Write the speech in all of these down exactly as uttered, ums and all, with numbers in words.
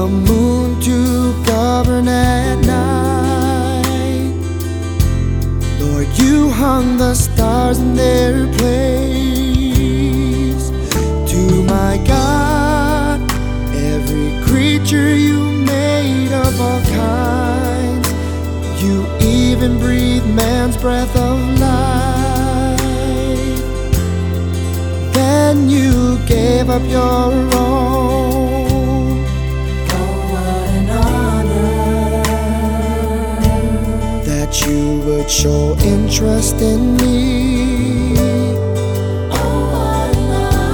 the moon to govern at night. Lord, you hung the stars in their place. To my God, every creature you made of all kinds. You even breathe man's breath of life. Then you gave up your own. Oh, what an honor That you would show interest in me. Oh, what an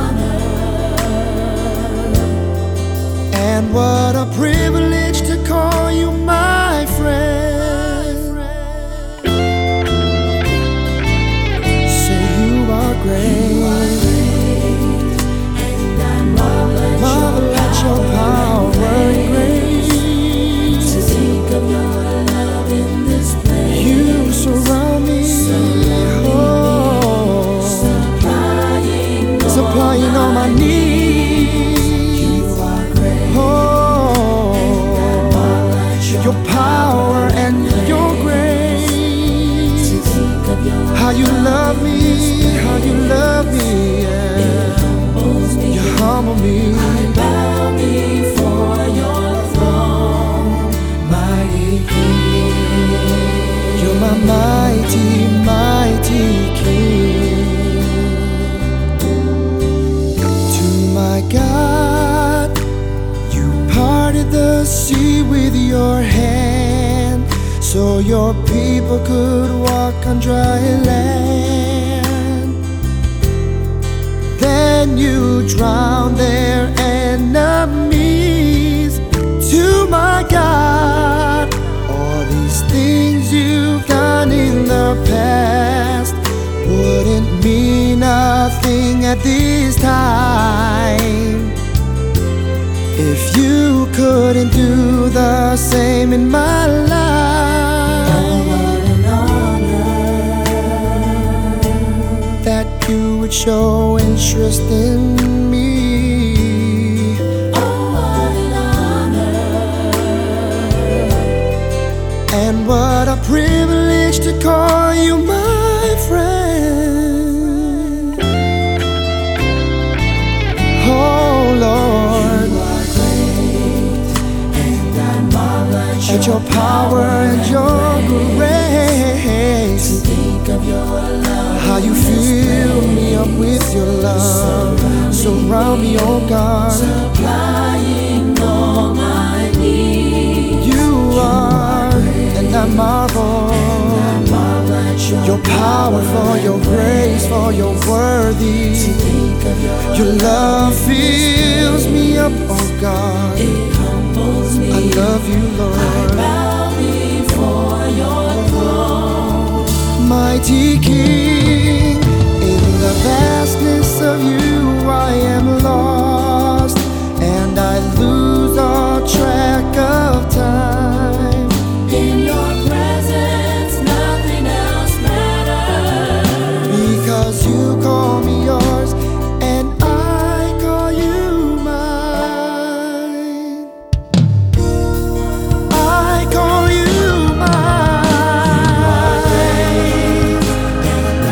honor And what a privilege to call you my friend. Say you are great. Marvel at your power and grace. To think of your love in this place. You surround me, oh, Supplying all supplying all my needs. You are great. Oh, your power and your grace. To think of your How you love me, how you love me, yeah. humbles me. You humble me. I bow before your throne, mighty King. You're my mighty, mighty King. To my God, you parted the sea with your hand, so your people could walk on dry land. Then you drowned their enemies. To my God, all these things you've done in the past wouldn't mean nothing at this time if you couldn't do the same in my life. Oh, what an honor That you would show interest in me. Oh, what an honor And what a privilege to call you my friend. Oh Lord, You are great, and I marvel at at your power and your grace. To think of your love. How you fill me up with your love. Surround me, oh God. Supplying all my needs. You are, and I marvel. Marvel at your Your power, for your grace, for your worthy. think of your Your love fills me up, oh God. It humbles me. I love you, Lord. Bow before your throne. Mighty King, in the vastness of you I am lost, and I lose all track of time. In your presence, nothing else matters. Because you call me yours, and I call you mine. I call you mine.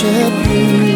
worship you.